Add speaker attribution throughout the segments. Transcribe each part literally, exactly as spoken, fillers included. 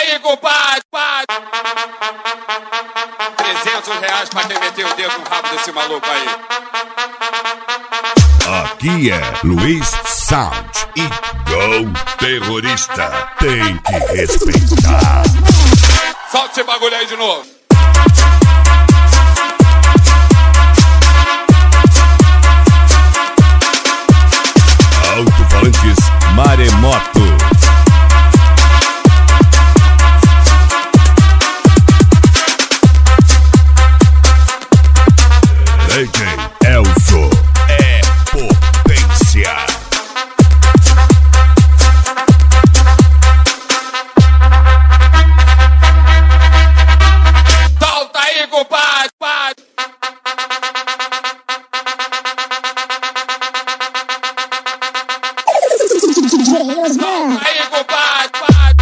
Speaker 1: aí, compadre. trezentos reais pra quem meteu o dedo no rabo desse maluco aí.
Speaker 2: Aqui é Luiz Sound e Go Terrorista. Tem que respeitar.
Speaker 1: Solta esse bagulho aí de novo.
Speaker 2: Alto-falantes Maremoto. D J Elzo é potência.
Speaker 1: Solta aí, compadre. Solta aí, compadre.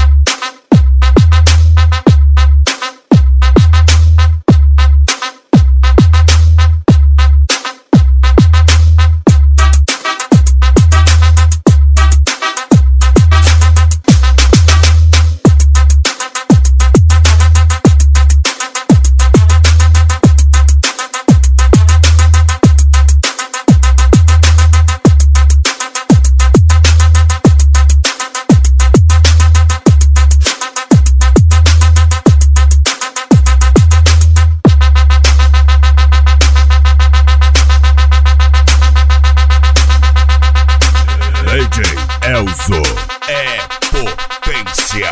Speaker 2: D J Elzo é potência.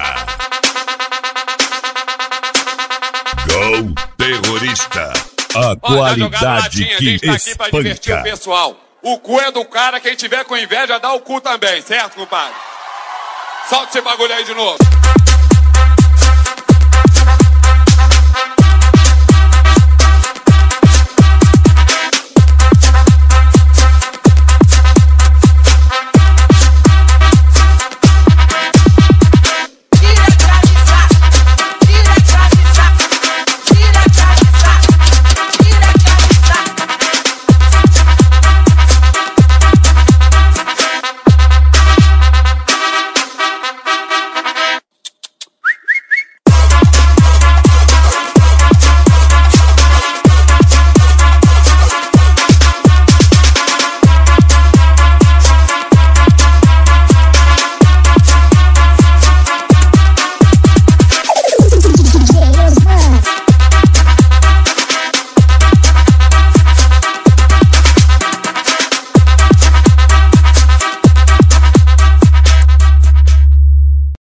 Speaker 2: Go Terrorista. A
Speaker 1: Olha,
Speaker 2: qualidade
Speaker 1: a
Speaker 2: que
Speaker 1: gente tá aqui pra divertir o
Speaker 2: espanca.
Speaker 1: pessoal. O cu é do cara, quem tiver com inveja dá o cu também, certo, compadre? Solta esse bagulho aí de novo.